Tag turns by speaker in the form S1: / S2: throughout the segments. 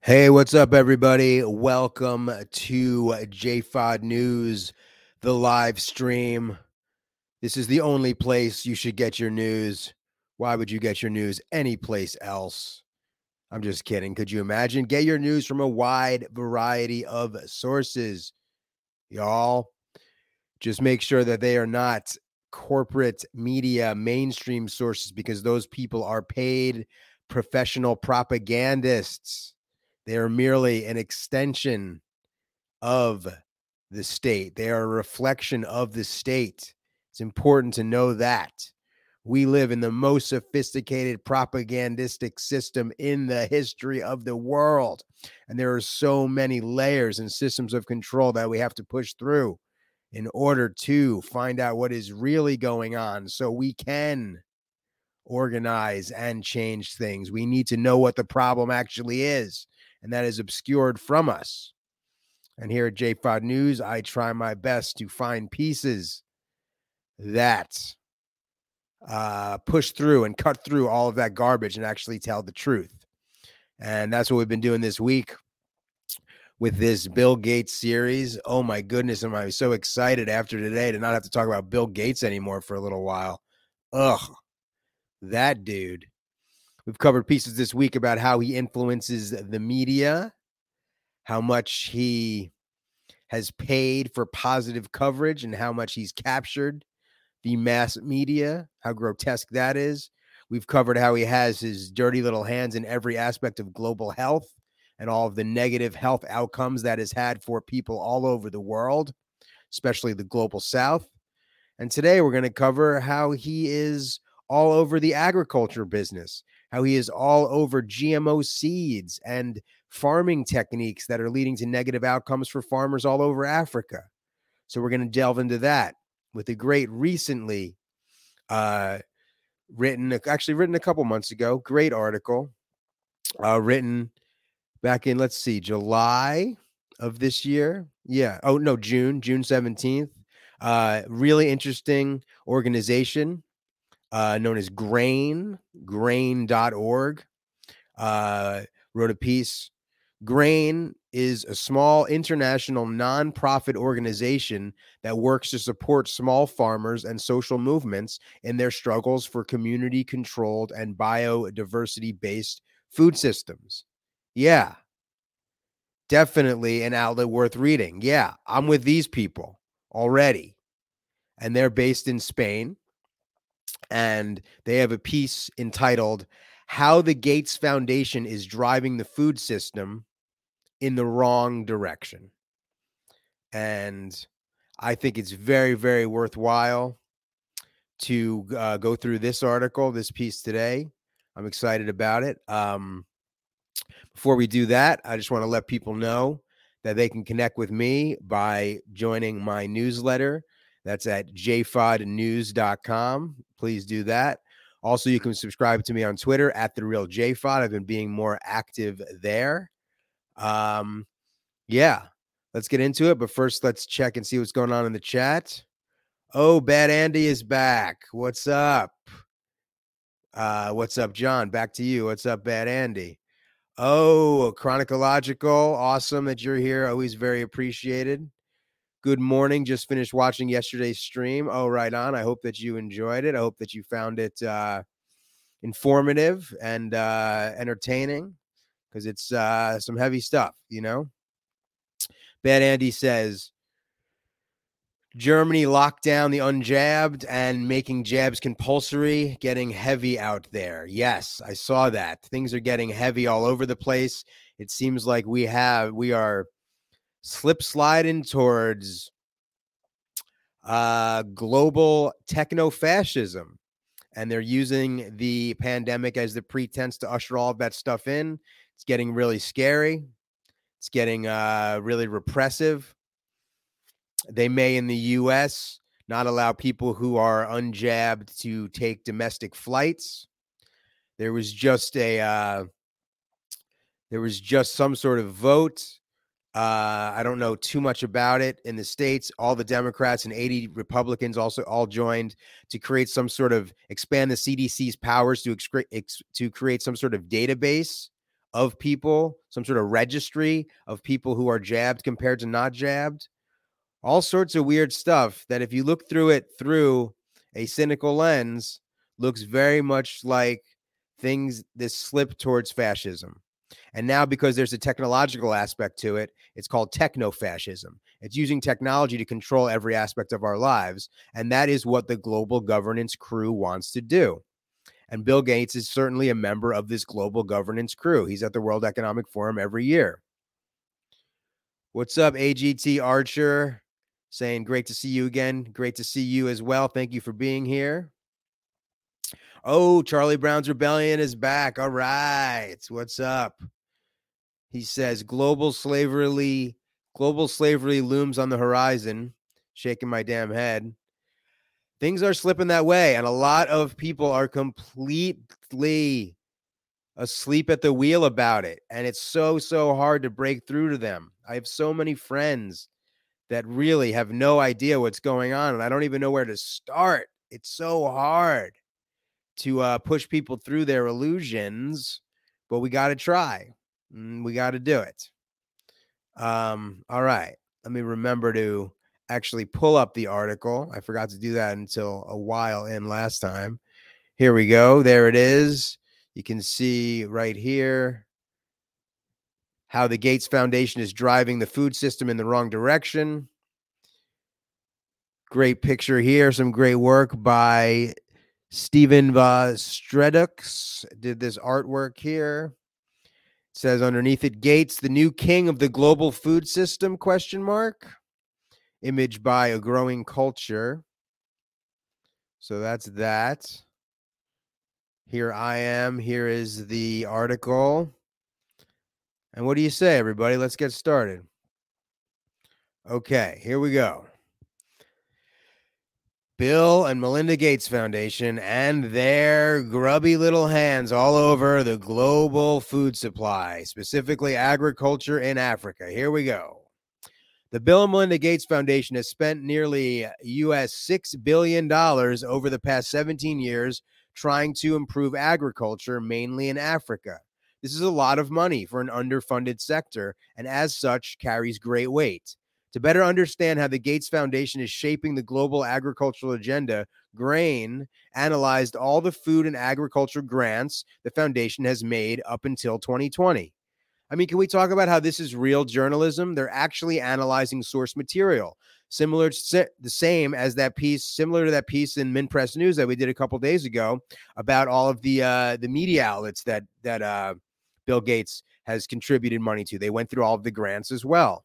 S1: Hey, what's up, everybody? Welcome to JFOD News, the live stream. This is the only place you should get your news. Why would you get your news anyplace else? I'm just kidding. Could you imagine? Get your news from a wide variety of sources, y'all. Just make sure that they are not corporate media mainstream sources because those people are paid professional propagandists. They are merely an extension of the state. They are a reflection of the state. It's important to know that. We live in the most sophisticated propagandistic system in the history of the world. And there are so many layers and systems of control that we have to push through in order to find out what is really going on so we can organize and change things. We need to know what the problem actually is, and that is obscured from us. And here at JFOD News, I try my best to find pieces that push through and cut through all of that garbage and actually tell the truth. And that's what we've been doing this week with this Bill Gates series. Oh my goodness, am I so excited after today to not have to talk about Bill Gates anymore for a little while. Ugh, that dude. We've covered pieces this week about how he influences the media, how much he has paid for positive coverage, and how much he's captured the mass media, how grotesque that is. We've covered how he has his dirty little hands in every aspect of global health and all of the negative health outcomes that has had for people all over the world, especially the global south. And today we're going to cover how he is all over the agriculture business, how he is all over GMO seeds and farming techniques that are leading to negative outcomes for farmers all over Africa. So we're going to delve into that with a great recently written a couple months ago, great article written back in, let's see, July of this year. Yeah. Oh, no, June 17th. Really interesting organization known as grain.org. Wrote a piece. Grain is a small international nonprofit organization that works to support small farmers and social movements in their struggles for community controlled and biodiversity based food systems. Yeah, definitely an outlet worth reading. Yeah, I'm with these people already. And they're based in Spain. And they have a piece entitled How the Gates Foundation is Driving the Food System in the Wrong Direction. And I think it's very, very worthwhile to go through this article, this piece today. I'm excited about it. Before we do that, I just want to let people know that they can connect with me by joining my newsletter. That's at jfodnews.com. Please do that. Also, you can subscribe to me on Twitter at TheRealJFod. I've been being more active there. Yeah, let's get into it. But first, let's check and see what's going on in the chat. Oh, Bad Andy is back. What's up? What's up, John? Back to you. What's up, Bad Andy? Oh, Chronological. Awesome that you're here. Always very appreciated. Good morning. Just finished watching yesterday's stream. Oh, right on. I hope that you enjoyed it. I hope that you found it informative and entertaining because it's some heavy stuff, you know? Bad Andy says, Germany locked down the unjabbed and making jabs compulsory, getting heavy out there. Yes, I saw that. Things are getting heavy all over the place. It seems like we are slip sliding towards global techno-fascism. And they're using the pandemic as the pretense to usher all of that stuff in. It's getting really scary. It's getting really repressive. They may, in the U.S., not allow people who are unjabbed to take domestic flights. There was just some sort of vote. I don't know too much about it in the States. All the Democrats and 80 Republicans also all joined to create some sort of expand the CDC's powers to create some sort of database of people, some sort of registry of people who are jabbed compared to not jabbed. All sorts of weird stuff that if you look through it through a cynical lens, looks very much like things this slip towards fascism. And now, because there's a technological aspect to it, it's called techno-fascism. It's using technology to control every aspect of our lives. And that is what the global governance crew wants to do. And Bill Gates is certainly a member of this global governance crew. He's at the World Economic Forum every year. What's up, AGT Archer? Saying great to see you again. Great to see you as well. Thank you for being here. Oh, Charlie Brown's Rebellion is back. All right. What's up? He says global slavery looms on the horizon. Shaking my damn head. Things are slipping that way, and a lot of people are completely asleep at the wheel about it. And it's so hard to break through to them. I have so many friends that really have no idea what's going on, and I don't even know where to start. It's so hard to push people through their illusions, but we got to try. We got to do it. All right. Let me remember to actually pull up the article. I forgot to do that until a while in last time. Here we go. There it is. You can see right here how the Gates Foundation is driving the food system in the wrong direction. Great picture here. Some great work by Stephen Stredux. Did this artwork here. It says underneath it, Gates, the new king of the global food system, ? Image by A Growing Culture. So that's that. Here I am. Here is the article. And what do you say, everybody? Let's get started. Okay, here we go. Bill and Melinda Gates Foundation and their grubby little hands all over the global food supply, specifically agriculture in Africa. Here we go. The Bill and Melinda Gates Foundation has spent nearly US $6 billion over the past 17 years trying to improve agriculture, mainly in Africa. This is a lot of money for an underfunded sector, and as such, carries great weight. To better understand how the Gates Foundation is shaping the global agricultural agenda, Grain analyzed all the food and agriculture grants the foundation has made up until 2020. I mean, can we talk about how this is real journalism? They're actually analyzing source material, similar to that piece in Mint Press News that we did a couple days ago about all of the media outlets that Bill Gates has contributed money to. They went through all of the grants as well.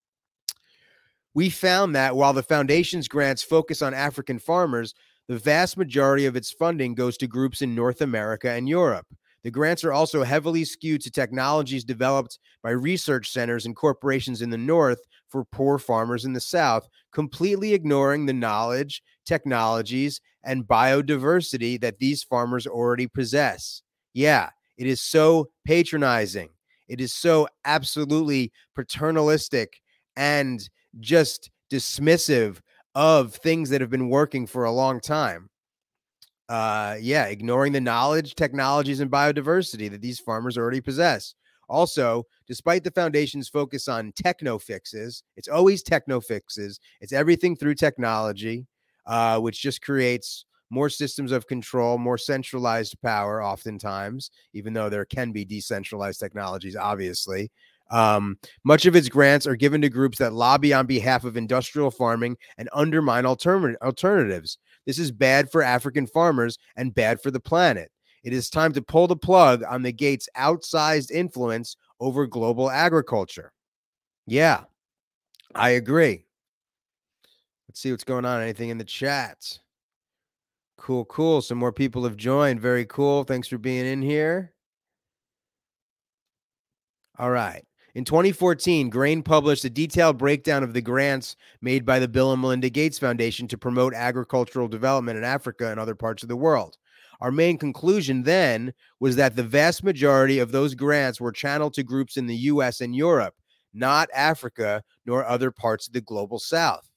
S1: We found that while the foundation's grants focus on African farmers, the vast majority of its funding goes to groups in North America and Europe. The grants are also heavily skewed to technologies developed by research centers and corporations in the North for poor farmers in the South, completely ignoring the knowledge, technologies, and biodiversity that these farmers already possess. Yeah, it is so patronizing. It is so absolutely paternalistic and just dismissive of things that have been working for a long time. Ignoring the knowledge, technologies, and biodiversity that these farmers already possess. Also, despite the foundation's focus on techno fixes, it's always techno fixes. It's everything through technology, which just creates more systems of control, more centralized power, oftentimes, even though there can be decentralized technologies, obviously. Much of its grants are given to groups that lobby on behalf of industrial farming and undermine alternatives. This is bad for African farmers and bad for the planet. It is time to pull the plug on the Gates' outsized influence over global agriculture. Yeah, I agree. Let's see what's going on. Anything in the chat? Cool. Some more people have joined. Very cool. Thanks for being in here. All right. In 2014, Grain published a detailed breakdown of the grants made by the Bill and Melinda Gates Foundation to promote agricultural development in Africa and other parts of the world. Our main conclusion then was that the vast majority of those grants were channeled to groups in the US and Europe, not Africa nor other parts of the global South.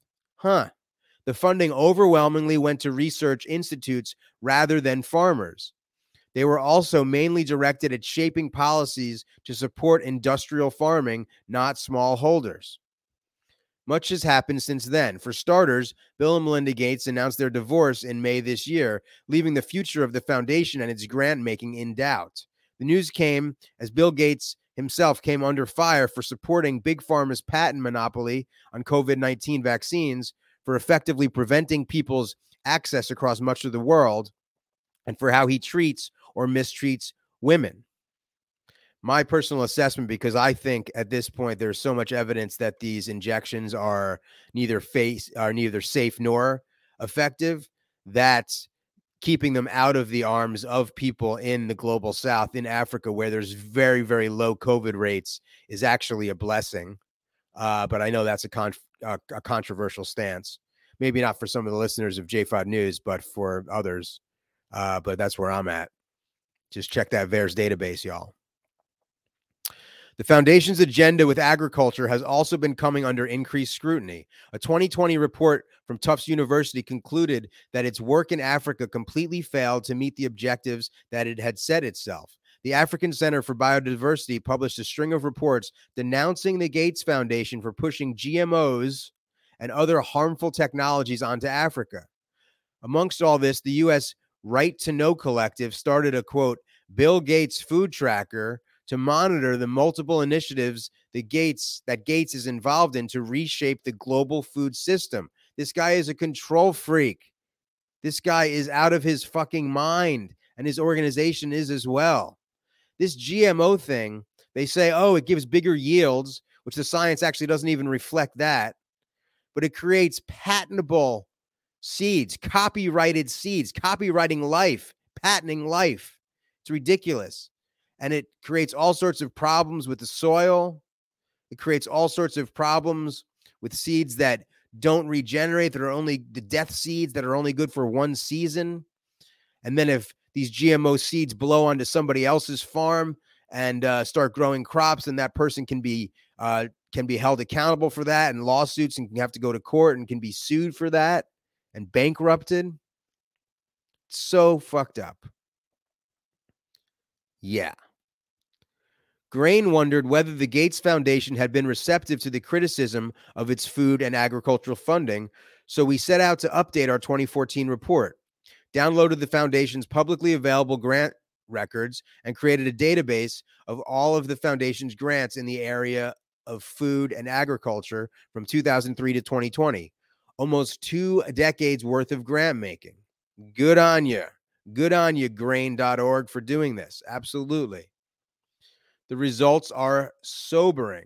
S1: The funding overwhelmingly went to research institutes rather than farmers. They were also mainly directed at shaping policies to support industrial farming, not smallholders. Much has happened since then. For starters, Bill and Melinda Gates announced their divorce in May this year, leaving the future of the foundation and its grant making in doubt. The news came as Bill Gates himself came under fire for supporting Big Pharma's patent monopoly on COVID-19 vaccines, for effectively preventing people's access across much of the world, and for how he treats or mistreats women. My personal assessment, because I think at this point there's so much evidence that these injections are neither safe nor effective, that keeping them out of the arms of people in the global south, in Africa, where there's very, very low COVID rates, is actually a blessing. But I know that's a controversial stance. Maybe not for some of the listeners of JFOD News, but for others. But that's where I'm at. Just check that VAERS database, y'all. The foundation's agenda with agriculture has also been coming under increased scrutiny. A 2020 report from Tufts University concluded that its work in Africa completely failed to meet the objectives that it had set itself. The African Center for Biodiversity published a string of reports denouncing the Gates Foundation for pushing GMOs and other harmful technologies onto Africa. Amongst all this, the U.S. Right to Know Collective started a, quote, Bill Gates food tracker to monitor the multiple initiatives that Gates is involved in to reshape the global food system. This guy is a control freak. This guy is out of his fucking mind, and his organization is as well. This GMO thing, they say, oh, it gives bigger yields, which the science actually doesn't even reflect that, but it creates patentable seeds, copyrighted seeds, copywriting life, patenting life. It's ridiculous. And it creates all sorts of problems with the soil. It creates all sorts of problems with seeds that don't regenerate, that are only the death seeds that are only good for one season. And then if these GMO seeds blow onto somebody else's farm and start growing crops, then that person can be held accountable for that, and lawsuits, and can have to go to court and can be sued for that and bankrupted. So fucked up. Yeah. Grain wondered whether the Gates Foundation had been receptive to the criticism of its food and agricultural funding, so we set out to update our 2014 report, downloaded the foundation's publicly available grant records, and created a database of all of the foundation's grants in the area of food and agriculture from 2003 to 2020. Almost 2 decades worth of grant making. Good on you. Good on you, grain.org, for doing this. Absolutely. The results are sobering.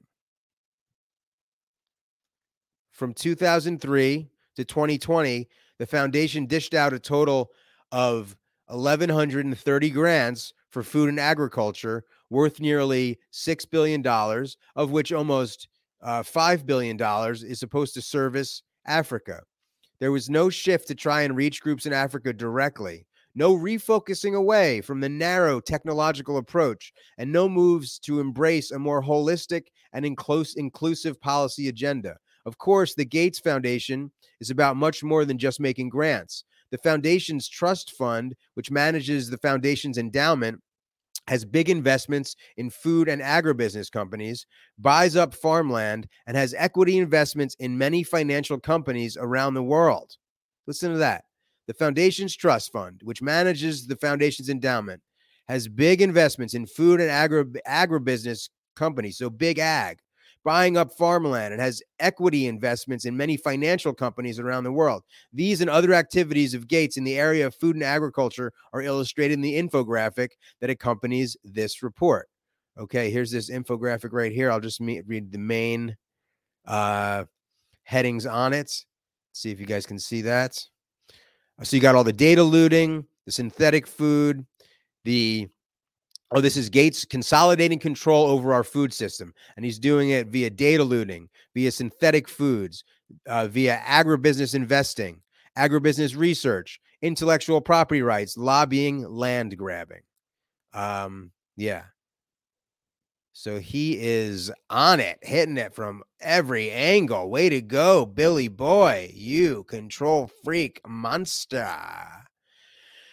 S1: From 2003 to 2020, the foundation dished out a total of 1,130 grants for food and agriculture, worth nearly $6 billion, of which almost $5 billion is supposed to service Africa. There was no shift to try and reach groups in Africa directly. No refocusing away from the narrow technological approach, and no moves to embrace a more holistic and inclusive policy agenda. Of course, the Gates Foundation is about much more than just making grants. The foundation's trust fund, which manages the foundation's endowment, has big investments in food and agribusiness companies, buys up farmland, and has equity investments in many financial companies around the world. Listen to that. The foundation's trust fund, which manages the foundation's endowment, has big investments in food and agribusiness companies, so big ag, buying up farmland, and has equity investments in many financial companies around the world. These and other activities of Gates in the area of food and agriculture are illustrated in the infographic that accompanies this report. Okay, here's this infographic right here. I'll just read the main headings on it. See if you guys can see that. So you got all the data looting, the synthetic food, this is Gates consolidating control over our food system. And he's doing it via data looting, via synthetic foods, via agribusiness investing, agribusiness research, intellectual property rights, lobbying, land grabbing. Yeah. So he is on it, hitting it from every angle. Way to go, Billy boy. You control freak monster.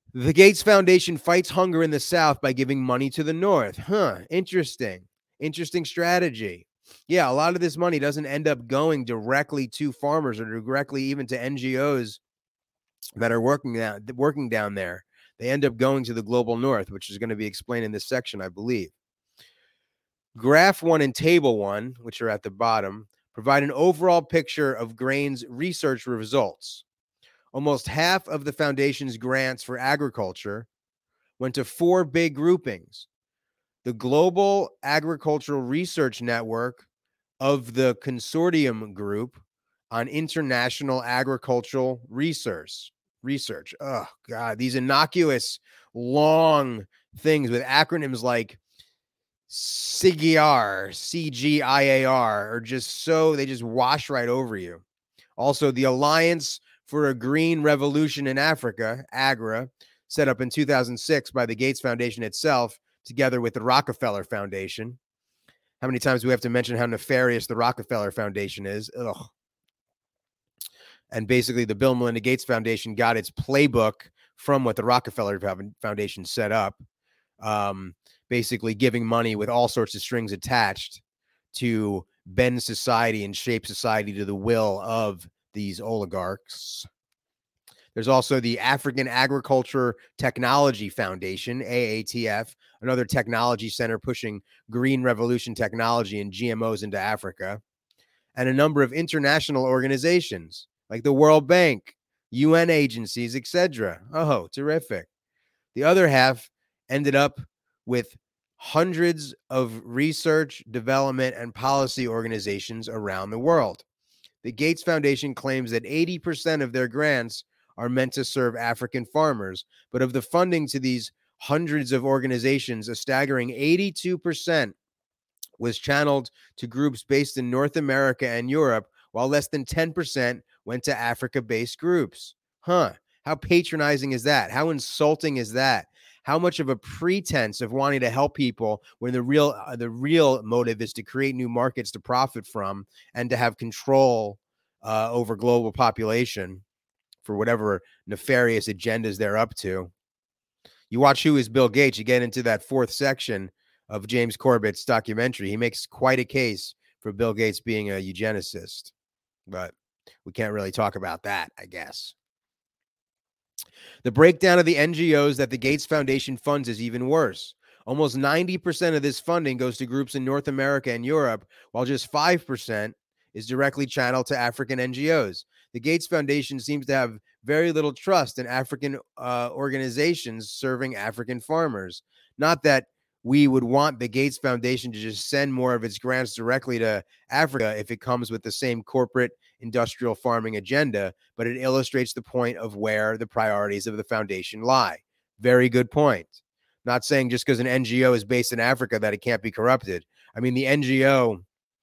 S1: The Gates Foundation fights hunger in the South by giving money to the North. Interesting. Interesting strategy. Yeah, a lot of this money doesn't end up going directly to farmers or directly even to NGOs that are working down there. They end up going to the global North, which is going to be explained in this section, I believe. Graph 1 and Table 1, which are at the bottom, provide an overall picture of GRAIN's research results. Almost half of the foundation's grants for agriculture went to 4 big groupings: the Global Agricultural Research Network of the Consortium Group on International Agricultural Research. Oh, God, these innocuous, long things with acronyms like CGIAR, CGIAR, are just so, they just wash right over you. Also, the Alliance for a Green Revolution in Africa, AGRA, set up in 2006 by the Gates Foundation itself, together with the Rockefeller Foundation. How many times do we have to mention how nefarious the Rockefeller Foundation is? Ugh. And basically, the Bill and Melinda Gates Foundation got its playbook from what the Rockefeller Foundation set up, basically giving money with all sorts of strings attached to bend society and shape society to the will of these oligarchs. There's also the African Agriculture Technology Foundation, AATF, another technology center pushing green revolution technology and GMOs into Africa, and a number of international organizations like the World Bank, UN agencies, etc. Oh, terrific. The other half ended up with hundreds of research, development, and policy organizations around the world. The Gates Foundation claims that 80% of their grants are meant to serve African farmers, but of the funding to these hundreds of organizations, a staggering 82% was channeled to groups based in North America and Europe, while less than 10% went to Africa-based groups. How patronizing is that? How insulting is that? How much of a pretense of wanting to help people when the real motive is to create new markets to profit from and to have control over global population for whatever nefarious agendas they're up to. You watch Who is Bill Gates, you get into that 4th section of James Corbett's documentary. He makes quite a case for Bill Gates being a eugenicist, but we can't really talk about that, I guess. The breakdown of the NGOs that the Gates Foundation funds is even worse. Almost 90% of this funding goes to groups in North America and Europe, while just 5% is directly channeled to African NGOs. The Gates Foundation seems to have very little trust in African organizations serving African farmers. Not that we would want the Gates Foundation to just send more of its grants directly to Africa if it comes with the same corporate industrial farming agenda, but it illustrates the point of where the priorities of the foundation lie. Very good point. Not saying just because an NGO is based in Africa that it can't be corrupted. I mean, the NGO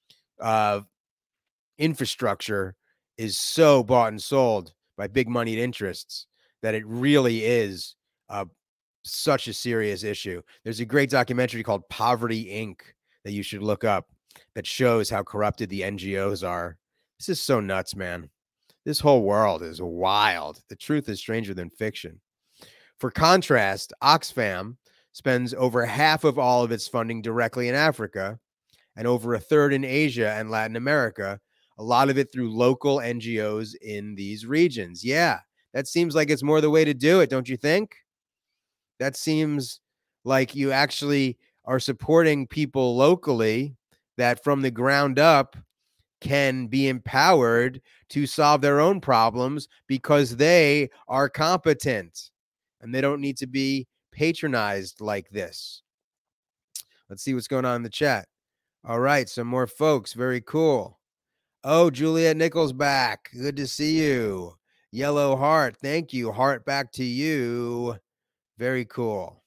S1: infrastructure is so bought and sold by big moneyed interests that it really is such a serious issue. There's a great documentary called Poverty Inc. that you should look up that shows how corrupted the NGOs are. This is so nuts, man. This whole world is wild. The truth is stranger than fiction. For contrast, Oxfam spends over half of all of its funding directly in Africa and over a third in Asia and Latin America, a lot of it through local NGOs in these regions. Yeah, that seems like it's more the way to do it, don't you think? That seems like you actually are supporting people locally that from the ground up can be empowered to solve their own problems because they are competent and they don't need to be patronized like this. Let's see what's going on in the chat. All right, some more folks. Very cool. Oh, Juliet Nichols back. Good to see you. Yellow heart. Thank you. Heart back to you. Very cool.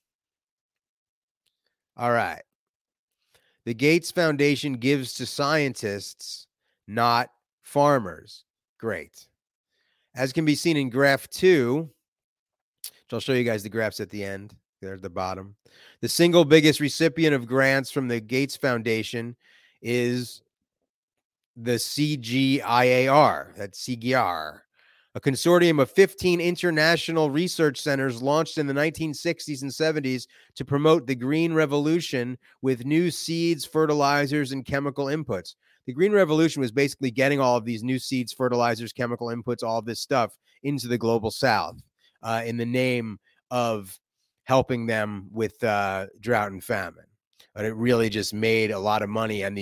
S1: All right. The Gates Foundation gives to scientists, not farmers. Great. As can be seen in graph 2, which I'll show you guys the graphs at the end. They're at the bottom. The single biggest recipient of grants from the Gates Foundation is the CGIAR. That's CGIAR. A consortium of 15 international research centers launched in the 1960s and 70s to promote the green revolution with new seeds, fertilizers, and chemical inputs. The green revolution was basically getting all of these new seeds, fertilizers, chemical inputs, all of this stuff into the global south in the name of helping them with drought and famine. But it really just made a lot of money, and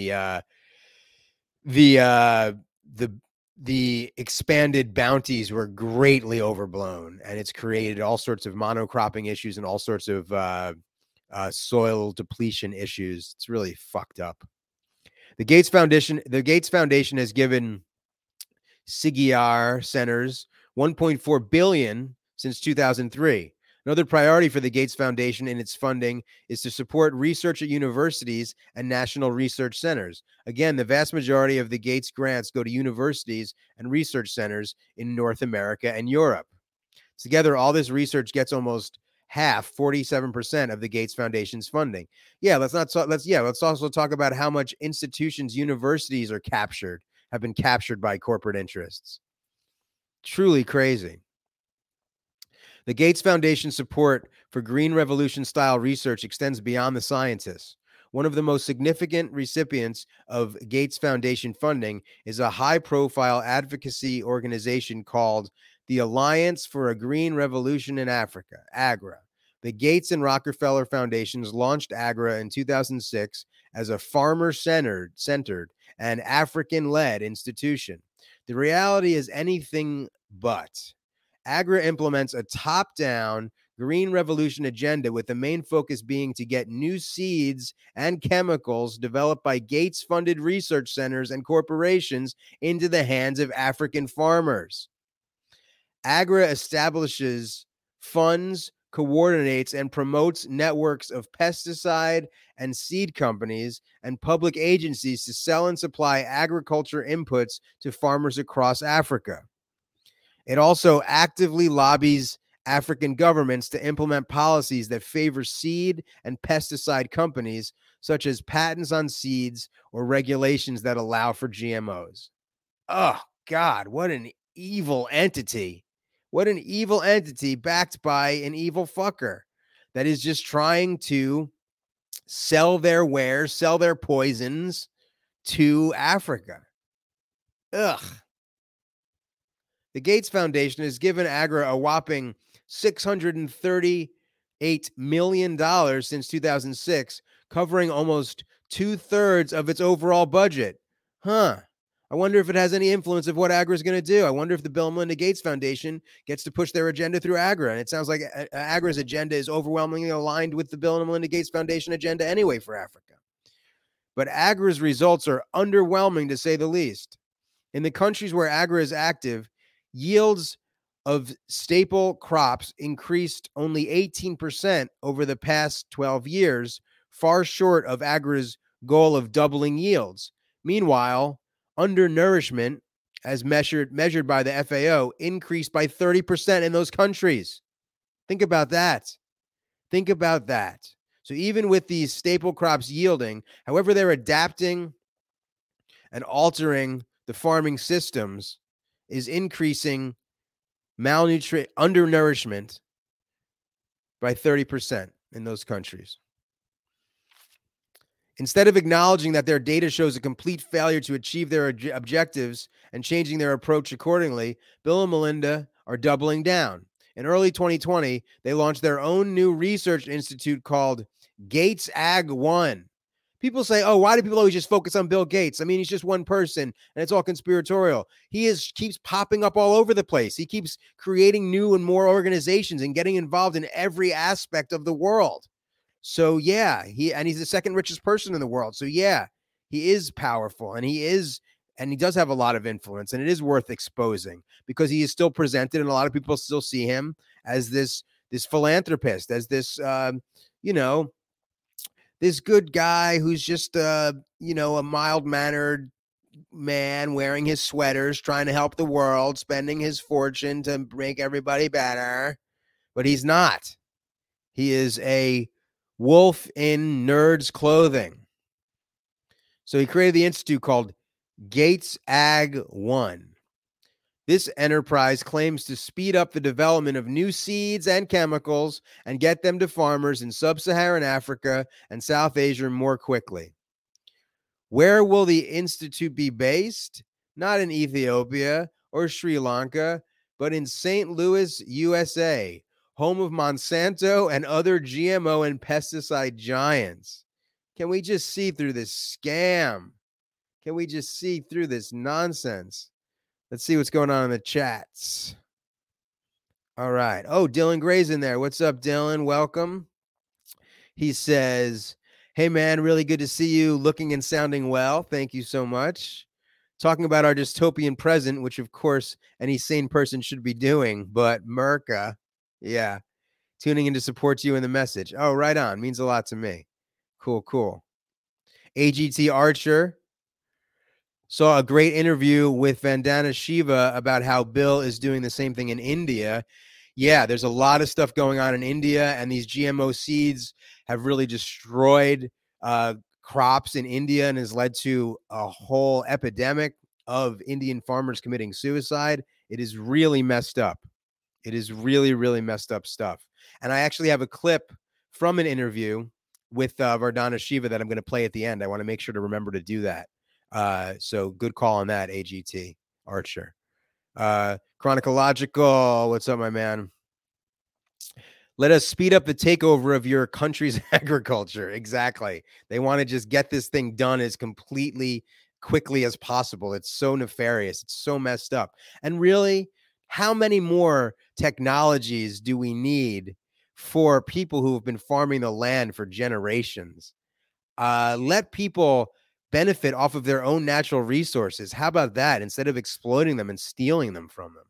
S1: the expanded bounties were greatly overblown, and it's created all sorts of monocropping issues and all sorts of soil depletion issues. It's really fucked up. The Gates Foundation has given CIGIAR centers $1.4 billion since 2003. Another priority for the Gates Foundation in its funding is to support research at universities and national research centers. Again, the vast majority of the Gates grants go to universities and research centers in North America and Europe. Together, all this research gets almost half, 47% of the Gates Foundation's funding. Yeah, let's also talk about how much institutions, universities have been captured by corporate interests. Truly crazy. The Gates Foundation support for Green Revolution-style research extends beyond the scientists. One of the most significant recipients of Gates Foundation funding is a high-profile advocacy organization called the Alliance for a Green Revolution in Africa, AGRA. The Gates and Rockefeller Foundations launched AGRA in 2006 as a farmer-centered and African-led institution. The reality is anything but. AGRA implements a top-down green revolution agenda with the main focus being to get new seeds and chemicals developed by Gates-funded research centers and corporations into the hands of African farmers. AGRA establishes, funds, coordinates, and promotes networks of pesticide and seed companies and public agencies to sell and supply agriculture inputs to farmers across Africa. It also actively lobbies African governments to implement policies that favor seed and pesticide companies, such as patents on seeds or regulations that allow for GMOs. Oh, God, what an evil entity. What an evil entity backed by an evil fucker that is just trying to sell their wares, sell their poisons to Africa. Ugh. The Gates Foundation has given AGRA a whopping $638 million since 2006, covering almost 2/3 of its overall budget. I wonder if it has any influence of what AGRA is going to do. I wonder if the Bill and Melinda Gates Foundation gets to push their agenda through AGRA. And it sounds like AGRA's agenda is overwhelmingly aligned with the Bill and Melinda Gates Foundation agenda anyway for Africa. But AGRA's results are underwhelming, to say the least. In the countries where AGRA is active, yields of staple crops increased only 18% over the past 12 years, far short of AGRA's goal of doubling yields. Meanwhile, undernourishment, as measured by the FAO, increased by 30% in those countries. Think about that. Think about that. So even with these staple crops yielding, however they're adapting and altering the farming systems, is increasing undernourishment by 30% in those countries. Instead of acknowledging that their data shows a complete failure to achieve their objectives and changing their approach accordingly, Bill and Melinda are doubling down. In early 2020, they launched their own new research institute called Gates Ag One. People say, oh, why do people always just focus on Bill Gates? I mean, he's just one person and it's all conspiratorial. He keeps popping up all over the place. He keeps creating new and more organizations and getting involved in every aspect of the world. So yeah, he's the second richest person in the world. So yeah, he is powerful and he does have a lot of influence, and it is worth exposing because he is still presented and a lot of people still see him as this philanthropist, as this this good guy who's just a mild-mannered man wearing his sweaters, trying to help the world, spending his fortune to make everybody better. But he's not. He is a wolf in nerd's clothing. So he created the institute called Gates Ag One. This enterprise claims to speed up the development of new seeds and chemicals and get them to farmers in sub-Saharan Africa and South Asia more quickly. Where will the institute be based? Not in Ethiopia or Sri Lanka, but in St. Louis, USA, home of Monsanto and other GMO and pesticide giants. Can we just see through this scam? Can we just see through this nonsense? Let's see what's going on in the chats. All right. Oh, Dylan Gray's in there. What's up, Dylan? Welcome. He says, "Hey, man, really good to see you looking and sounding well. Thank you so much. Talking about our dystopian present, which, of course, any sane person should be doing, but Merca, yeah, tuning in to support you in the message. Oh, right on. Means a lot to me. Cool, cool. AGT Archer saw a great interview with Vandana Shiva about how Bill is doing the same thing in India. Yeah, there's a lot of stuff going on in India, and these GMO seeds have really destroyed crops in India and has led to a whole epidemic of Indian farmers committing suicide. It is really messed up. It is really, really messed up stuff. And I actually have a clip from an interview with Vandana Shiva that I'm going to play at the end. I want to make sure to remember to do that. So good call on that, AGT Archer. Chronological, what's up, my man? Let us speed up the takeover of your country's agriculture. Exactly. They want to just get this thing done as completely quickly as possible. It's so nefarious. It's so messed up. And really, how many more technologies do we need for people who have been farming the land for generations? Let people benefit off of their own natural resources. How about that? Instead of exploiting them and stealing them from them.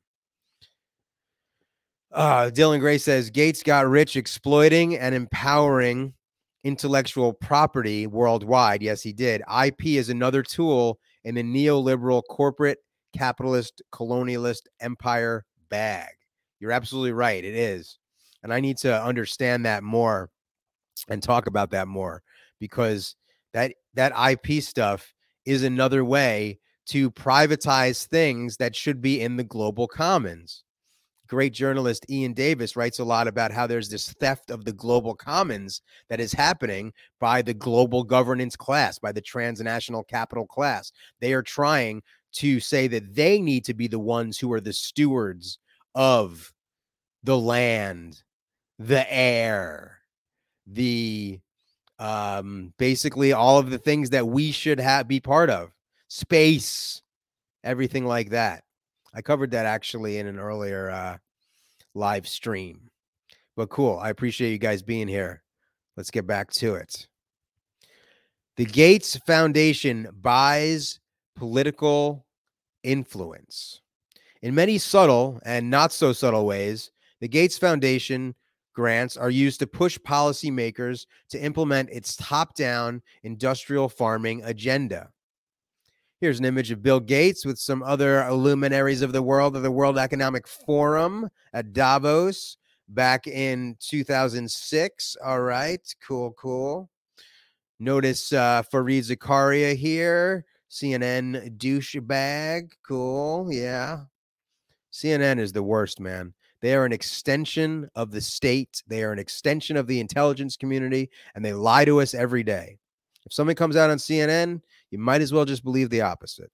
S1: Dylan Gray says Gates got rich exploiting and empowering intellectual property worldwide. Yes, he did. IP is another tool in the neoliberal corporate capitalist colonialist empire bag. You're absolutely right. It is. And I need to understand that more and talk about that more, because that IP stuff is another way to privatize things that should be in the global commons. Great journalist Ian Davis writes a lot about how there's this theft of the global commons that is happening by the global governance class, by the transnational capital class. They are trying to say that they need to be the ones who are the stewards of the land, the air, the basically all of the things that we should be part of, space, everything like that. I covered that actually in an earlier live stream, but cool. I appreciate you guys being here. Let's get back to it. The Gates Foundation buys political influence. In many subtle and not so subtle ways, the Gates Foundation grants are used to push policymakers to implement its top-down industrial farming agenda. Here's an image of Bill Gates with some other luminaries of the World Economic Forum at Davos back in 2006. All right, cool, cool. Notice Fareed Zakaria here, CNN douchebag. Cool, yeah. CNN is the worst, man. They are an extension of the state. They are an extension of the intelligence community, and they lie to us every day. If something comes out on CNN, you might as well just believe the opposite.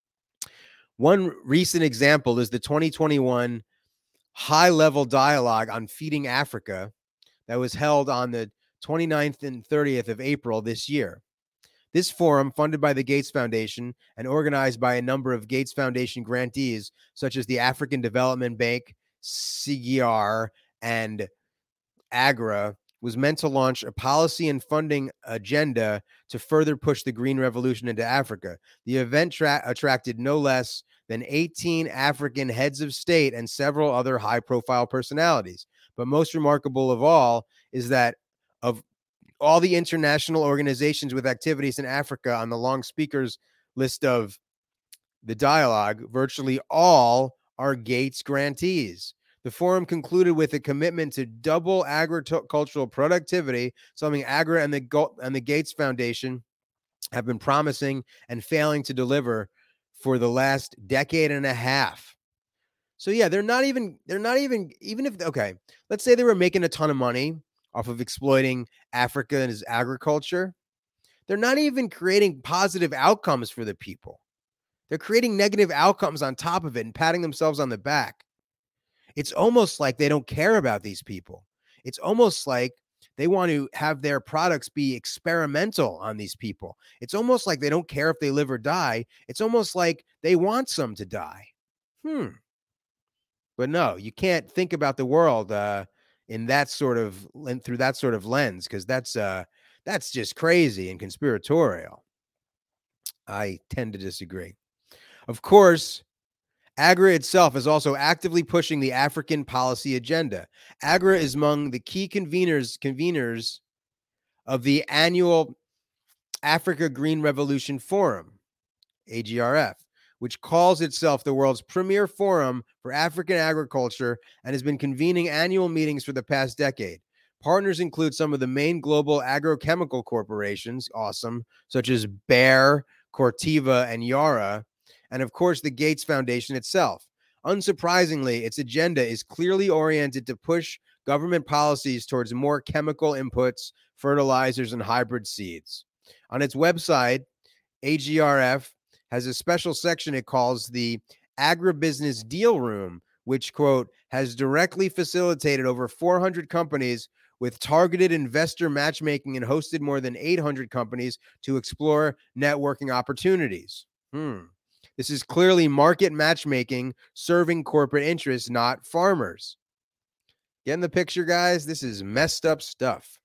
S1: One recent example is the 2021 high-level dialogue on feeding Africa that was held on the 29th and 30th of April this year. This forum, funded by the Gates Foundation and organized by a number of Gates Foundation grantees, such as the African Development Bank, CGR, and AGRA, was meant to launch a policy and funding agenda to further push the green revolution into Africa. The event attracted no less than 18 African heads of state and several other high-profile personalities. But most remarkable of all is that of all the international organizations with activities in Africa on the long speakers list of the dialogue, virtually all are Gates grantees. The forum concluded with a commitment to double agricultural productivity, something AGRA and the Gates Foundation have been promising and failing to deliver for the last decade and a half. So yeah, even if okay, let's say they were making a ton of money off of exploiting Africa and its agriculture. They're not even creating positive outcomes for the people. They're creating negative outcomes on top of it and patting themselves on the back. It's almost like they don't care about these people. It's almost like they want to have their products be experimental on these people. It's almost like they don't care if they live or die. It's almost like they want some to die. But no, you can't think about the world in that sort of through that sort of lens, because that's just crazy and conspiratorial. I tend to disagree. Of course, AGRA itself is also actively pushing the African policy agenda. AGRA is among the key conveners of the annual Africa Green Revolution Forum, AGRF, which calls itself the world's premier forum for African agriculture and has been convening annual meetings for the past decade. Partners include some of the main global agrochemical corporations, awesome, such as Bayer, Corteva, and Yara, and of course the Gates Foundation itself. Unsurprisingly, its agenda is clearly oriented to push government policies towards more chemical inputs, fertilizers, and hybrid seeds. On its website, AGRF has a special section it calls the Agribusiness Deal Room, which, quote, has directly facilitated over 400 companies with targeted investor matchmaking and hosted more than 800 companies to explore networking opportunities. This is clearly market matchmaking serving corporate interests, not farmers. Getting the picture, guys? This is messed up stuff.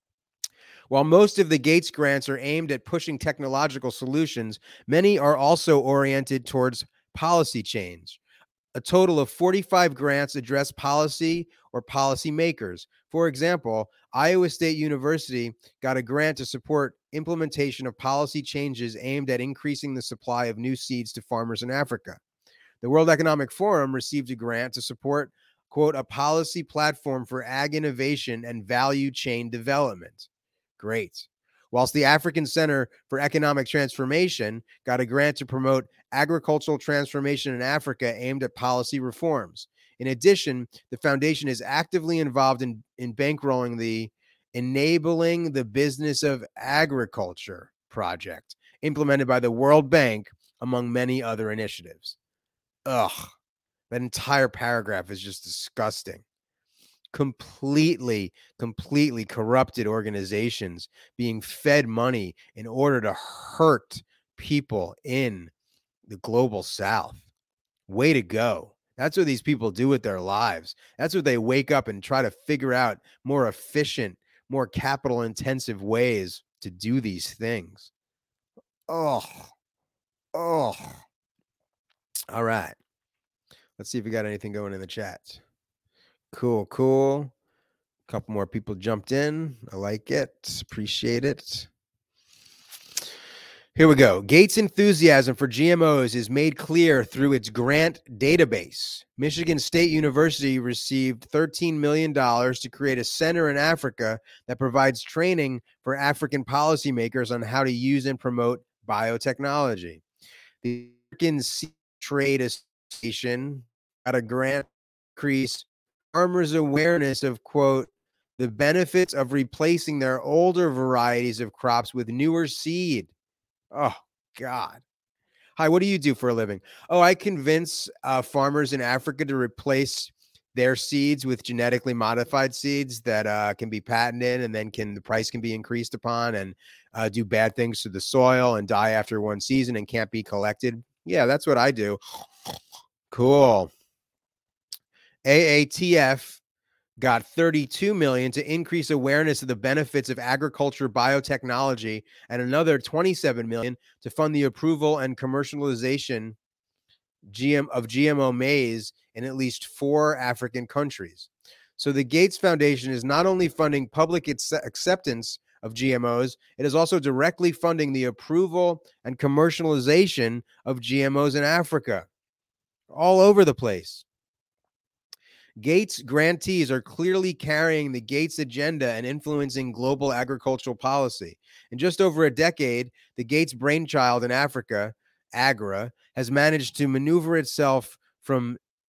S1: While most of the Gates grants are aimed at pushing technological solutions, many are also oriented towards policy change. A total of 45 grants address policy or policy makers. For example, Iowa State University got a grant to support implementation of policy changes aimed at increasing the supply of new seeds to farmers in Africa. The World Economic Forum received a grant to support, quote, a policy platform for ag innovation and value chain development. Great. Whilst the African Center for Economic Transformation got a grant to promote agricultural transformation in Africa aimed at policy reforms. In addition, the foundation is actively involved in bankrolling the Enabling the Business of Agriculture project, implemented by the World Bank, among many other initiatives. Ugh, that entire paragraph is just disgusting. Completely corrupted organizations being fed money in order to hurt people in the global South. Way to go. That's what these people do with their lives. That's what they wake up and try to figure out more efficient, more capital intensive ways to do these things. Oh. All right. Let's see if we got anything going in the chat. Cool. A couple more people jumped in. I like it. Appreciate it. Here we go. Gates' enthusiasm for GMOs is made clear through its grant database. Michigan State University received $13 million to create a center in Africa that provides training for African policymakers on how to use and promote biotechnology. The American Seed Trade Association got a grant to increase farmers' awareness of, quote, the benefits of replacing their older varieties of crops with newer seed. Oh, God. Hi, what do you do for a living? Oh, I convince farmers in Africa to replace their seeds with genetically modified seeds that can be patented, and then the price can be increased upon, and do bad things to the soil and die after one season and can't be collected. Yeah, that's what I do. Cool. AATF got $32 million to increase awareness of the benefits of agriculture biotechnology, and another $27 million to fund the approval and commercialization of GMO maize in at least 4 African countries. So the Gates Foundation is not only funding public acceptance of GMOs, it is also directly funding the approval and commercialization of GMOs in Africa, all over the place. Gates grantees are clearly carrying the Gates agenda and influencing global agricultural policy. In just over a decade, the Gates brainchild in Africa, AGRA, has managed to maneuver itself from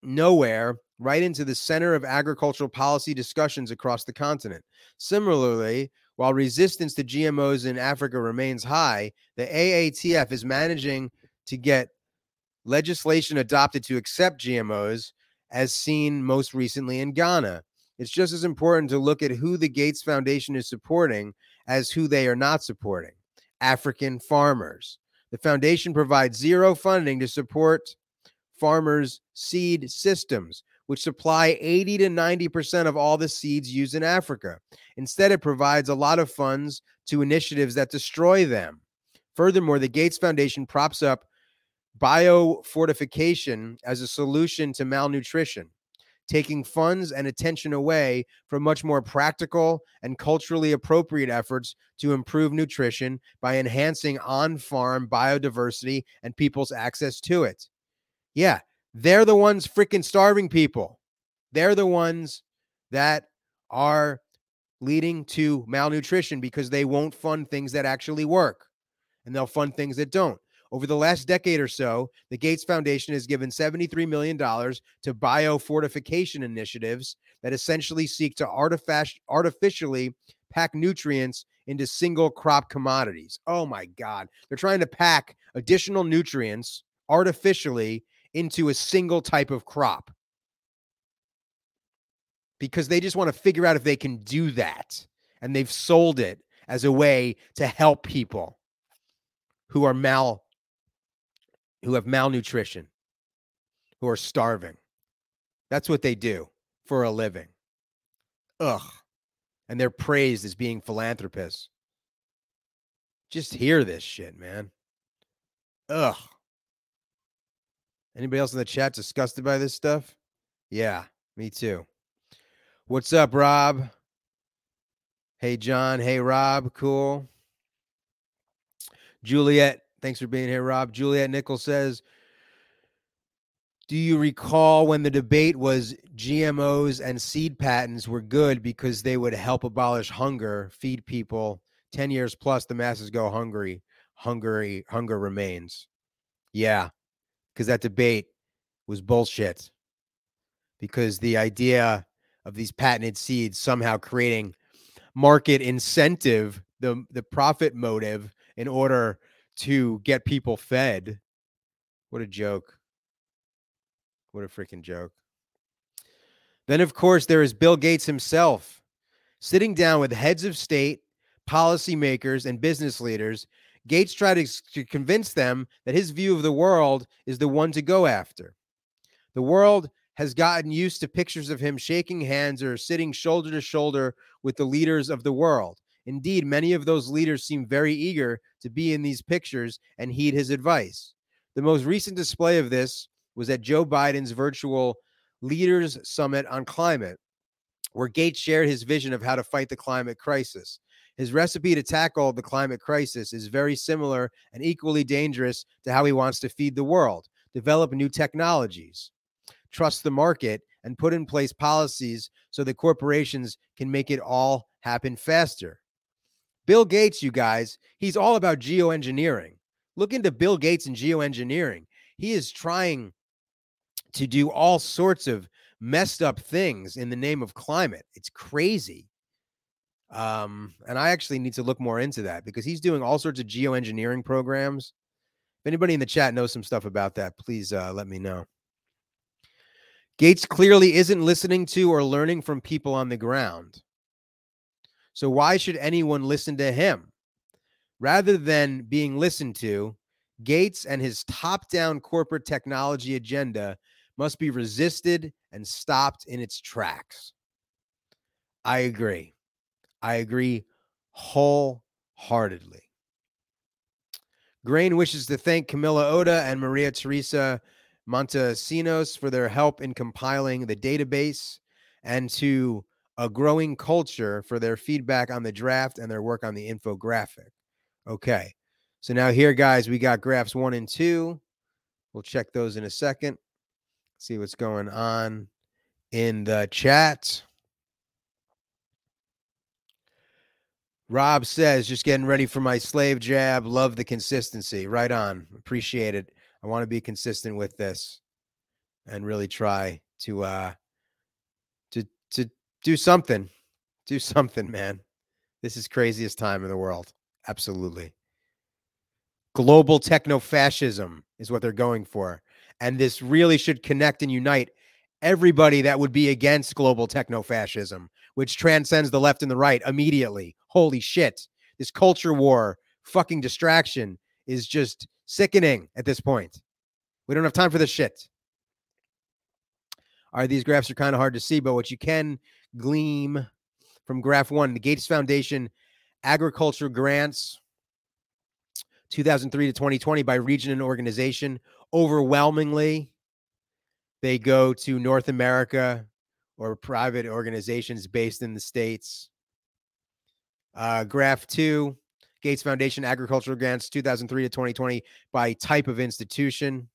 S1: nowhere, right into the center of agricultural policy discussions across the continent. Similarly, while resistance to GMOs in Africa remains high, the AATF is managing to get legislation adopted to accept GMOs, as seen most recently in Ghana. It's just as important to look at who the Gates Foundation is supporting as who they are not supporting: African farmers. The foundation provides zero funding to support farmers' seed systems, which supply 80 to 90% of all the seeds used in Africa. Instead, it provides a lot of funds to initiatives that destroy them. Furthermore, the Gates Foundation props up biofortification as a solution to malnutrition, taking funds and attention away from much more practical and culturally appropriate efforts to improve nutrition by enhancing on-farm biodiversity and people's access to it. Yeah, they're the ones freaking starving people. They're the ones that are leading to malnutrition because they won't fund things that actually work, and they'll fund things that don't. Over the last decade or so, the Gates Foundation has given $73 million to biofortification initiatives that essentially seek to artificially pack nutrients into single crop commodities. Oh my God. They're trying to pack additional nutrients artificially into a single type of crop because they just want to figure out if they can do that. And they've sold it as a way to help people who are who have malnutrition, who are starving. That's what they do for a living. Ugh. And they're praised as being philanthropists. Just hear this shit, man. Ugh. Anybody else in the chat disgusted by this stuff? Yeah, me too. What's up, Rob? Hey, John. Hey, Rob. Cool. Juliet, thanks for being here, Rob. Juliet Nichols says, do you recall when the debate was GMOs and seed patents were good because they would help abolish hunger, feed people? 10 years plus, the masses go hungry. Hunger remains. Yeah, because that debate was bullshit. Because the idea of these patented seeds somehow creating market incentive, the profit motive in order to get people fed. What a joke. What a freaking joke. Then, of course, there is Bill Gates himself sitting down with heads of state, policymakers, and business leaders. Gates tried to convince them that his view of the world is the one to go after. The world has gotten used to pictures of him shaking hands or sitting shoulder to shoulder with the leaders of the world. Indeed, many of those leaders seem very eager to be in these pictures and heed his advice. The most recent display of this was at Joe Biden's virtual Leaders Summit on Climate, where Gates shared his vision of how to fight the climate crisis. His recipe to tackle the climate crisis is very similar and equally dangerous to how he wants to feed the world: develop new technologies, trust the market, and put in place policies so that corporations can make it all happen faster. Bill Gates, you guys, he's all about geoengineering. Look into Bill Gates and geoengineering. He is trying to do all sorts of messed up things in the name of climate. It's crazy. And I actually need to look more into that because he's doing all sorts of geoengineering programs. If anybody in the chat knows some stuff about that, please let me know. Gates clearly isn't listening to or learning from people on the ground. So why should anyone listen to him? Rather than being listened to, Gates and his top-down corporate technology agenda must be resisted and stopped in its tracks. I agree. I agree wholeheartedly. Grain wishes to thank Camilla Oda and Maria Teresa Montesinos for their help in compiling the database, and to A Growing Culture for their feedback on the draft and their work on the infographic. Okay. So now here, guys, we got graphs 1 and 2. We'll check those in a second. See what's going on in the chat. Rob says, just getting ready for my slave jab. Love the consistency. Right on. Appreciate it. I want to be consistent with this. and really try to do something. Do something, man. This is craziest time in the world. Absolutely. Global techno-fascism is what they're going for. And this really should connect and unite everybody that would be against global techno-fascism, which transcends the left and the right immediately. Holy shit. This culture war fucking distraction is just sickening at this point. We don't have time for this shit. All right, these graphs are kind of hard to see, but what you can glean from graph one, the Gates Foundation agriculture grants 2003 to 2020 by region and organization. Overwhelmingly, they go to North America or private organizations based in the States. Graph two, Gates Foundation agricultural grants 2003 to 2020 by type of institution.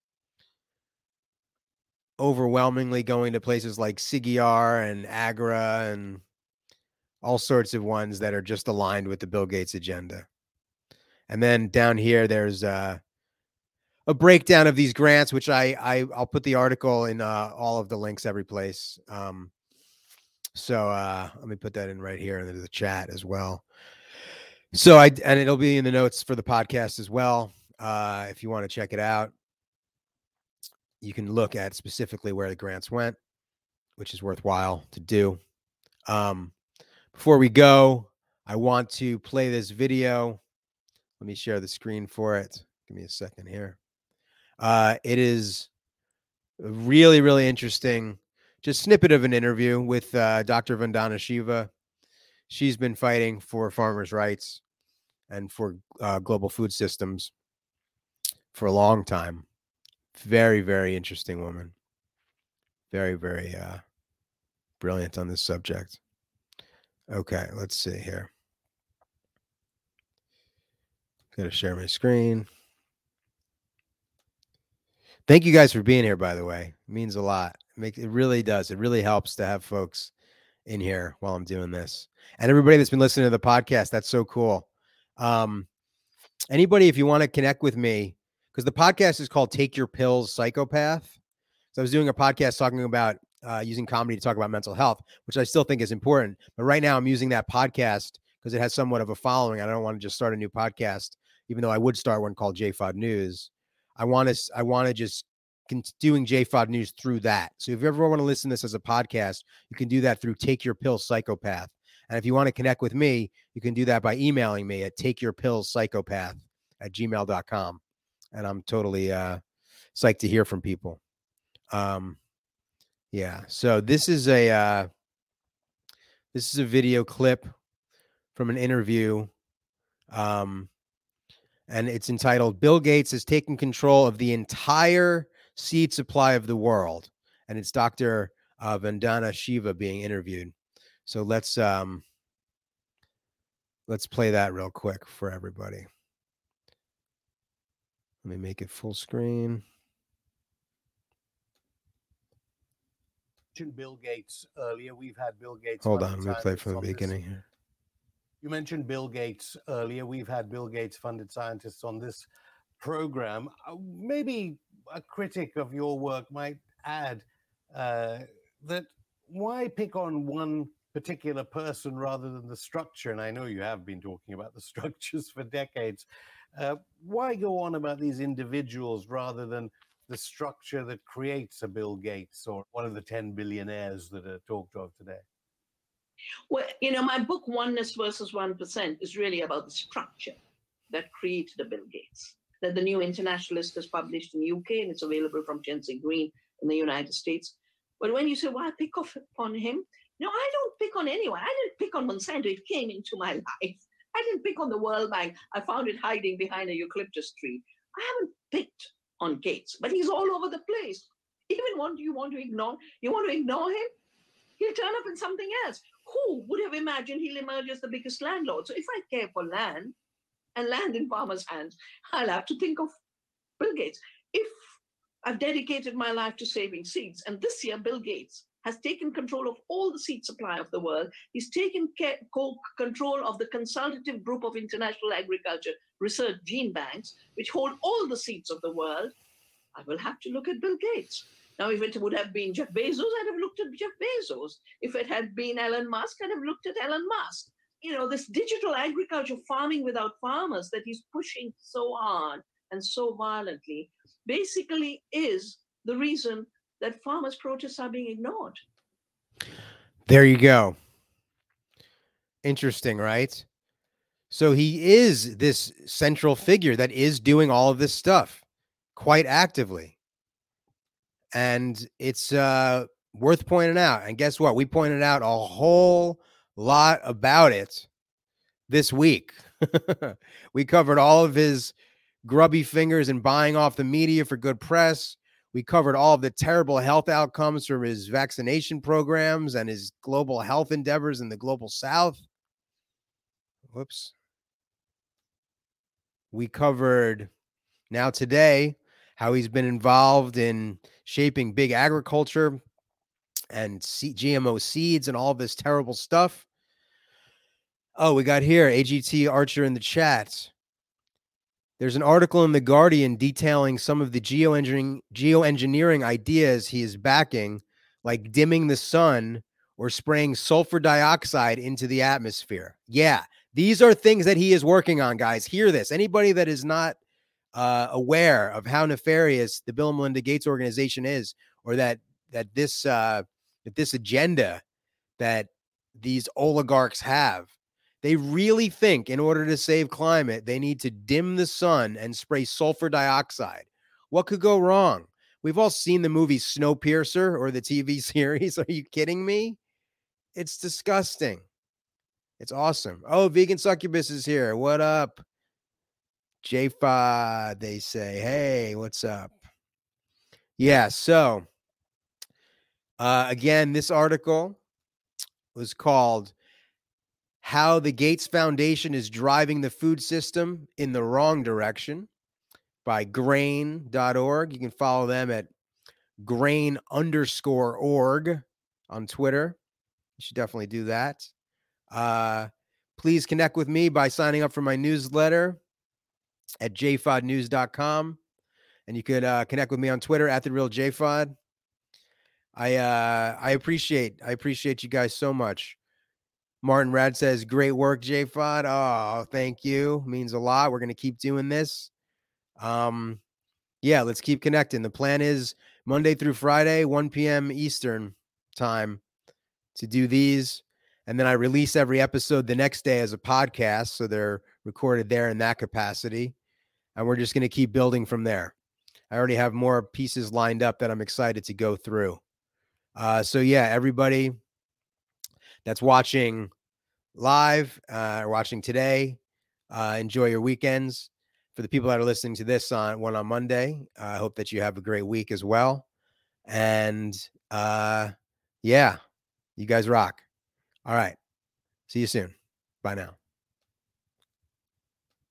S1: Overwhelmingly going to places like CIGIAR and AGRA and all sorts of ones that are just aligned with the Bill Gates agenda. And then down here, there's a breakdown of these grants, which I'll put the article in all of the links every place. So let me put that in right here into the chat as well. So and it'll be in the notes for the podcast as well. If you want to check it out, you can look at specifically where the grants went, which is worthwhile to do. Before we go, I want to play this video. Let me share the screen for it. Give me a second here. It is a really, really interesting, just snippet of an interview with Dr. Vandana Shiva. She's been fighting for farmers' rights and for global food systems for a long time. Very, very interesting woman. Very, very brilliant on this subject. Okay, let's see here. Got to share my screen. Thank you guys for being here, by the way. It means a lot. It really does. It really helps to have folks in here while I'm doing this. And everybody that's been listening to the podcast, that's so cool. Anybody, if you want to connect with me, because the podcast is called Take Your Pills, Psychopath. So I was doing a podcast talking about using comedy to talk about mental health, which I still think is important. But right now I'm using that podcast because it has somewhat of a following. I don't want to just start a new podcast, even though I would start one called JFOD News. I want to just doing JFOD News through that. So if you ever want to listen to this as a podcast, you can do that through Take Your Pills, Psychopath. And if you want to connect with me, you can do that by emailing me at takeyourpillspsychopath@gmail.com. And I'm totally psyched to hear from people. Yeah. So this is a video clip from an interview. And it's entitled Bill Gates has taken control of the entire seed supply of the world. And it's Dr. Vandana Shiva being interviewed. So let's play that real quick for everybody. Let me make it full screen.
S2: Bill Gates earlier. We've had Bill Gates.
S1: Hold on, let me play from the beginning here.
S2: You mentioned Bill Gates earlier. We've had Bill Gates funded scientists on this program. Maybe a critic of your work might add that why pick on one particular person rather than the structure? And I know you have been talking about the structures for decades. Why go on about these individuals rather than the structure that creates a Bill Gates or one of the 10 billionaires that are talked of today?
S3: Well, my book, Oneness versus 1%, is really about the structure that created the Bill Gates, that the New Internationalist is published in the UK and it's available from Chelsea Green in the United States. But when you say, why pick on him? No, I don't pick on anyone. I didn't pick on Monsanto. It came into my life. I didn't pick on the World Bank. I found it hiding behind a eucalyptus tree. I haven't picked on Gates, but he's all over the place. Even you want to ignore him? He'll turn up in something else. Who would have imagined he'll emerge as the biggest landlord? So if I care for land and land in farmers' hands, I'll have to think of Bill Gates. If I've dedicated my life to saving seeds, and this year Bill Gates has taken control of all the seed supply of the world, he's taken control of the consultative group of international agriculture research gene banks, which hold all the seeds of the world, I will have to look at Bill Gates. Now, if it would have been Jeff Bezos, I'd have looked at Jeff Bezos. If it had been Elon Musk, I'd have looked at Elon Musk. This digital agriculture, farming without farmers, that he's pushing so hard and so violently, basically is the reason that farmers' protests are being ignored.
S1: There you go. Interesting, right? So he is this central figure that is doing all of this stuff quite actively. And it's worth pointing out. And guess what? We pointed out a whole lot about it this week. We covered all of his grubby fingers and buying off the media for good press. We covered all of the terrible health outcomes from his vaccination programs and his global health endeavors in the global south. Whoops. We covered now today how he's been involved in shaping big agriculture and GMO seeds and all of this terrible stuff. Oh, we got here AGT Archer in the chat. There's an article in The Guardian detailing some of the geoengineering ideas he is backing, like dimming the sun or spraying sulfur dioxide into the atmosphere. Yeah, these are things that he is working on, guys. Hear this. Anybody that is not aware of how nefarious the Bill and Melinda Gates organization is, or that this agenda that these oligarchs have, they really think in order to save climate, they need to dim the sun and spray sulfur dioxide. What could go wrong? We've all seen the movie Snowpiercer or the TV series. Are you kidding me? It's disgusting. It's awesome. Oh, Vegan Succubus is here. What up? J5, they say. Hey, what's up? Yeah, so again, this article was called How the Gates Foundation is Driving the Food System in the Wrong Direction by grain.org. You can follow them at grain_org on Twitter. You should definitely do that. Please connect with me by signing up for my newsletter at jfodnews.com. And you could connect with me on Twitter at @TheRealJFod. I appreciate you guys so much. Martin Rad says, great work, JFod. Oh, thank you. Means a lot. We're going to keep doing this. Yeah, let's keep connecting. The plan is Monday through Friday, 1 p.m. Eastern time to do these. And then I release every episode the next day as a podcast. So they're recorded there in that capacity. And we're just going to keep building from there. I already have more pieces lined up that I'm excited to go through. So yeah, everybody that's watching live or watching today, enjoy your weekends. For the people that are listening to this on Monday, I hope that you have a great week as well. And yeah, you guys rock. All right. See you soon. Bye now.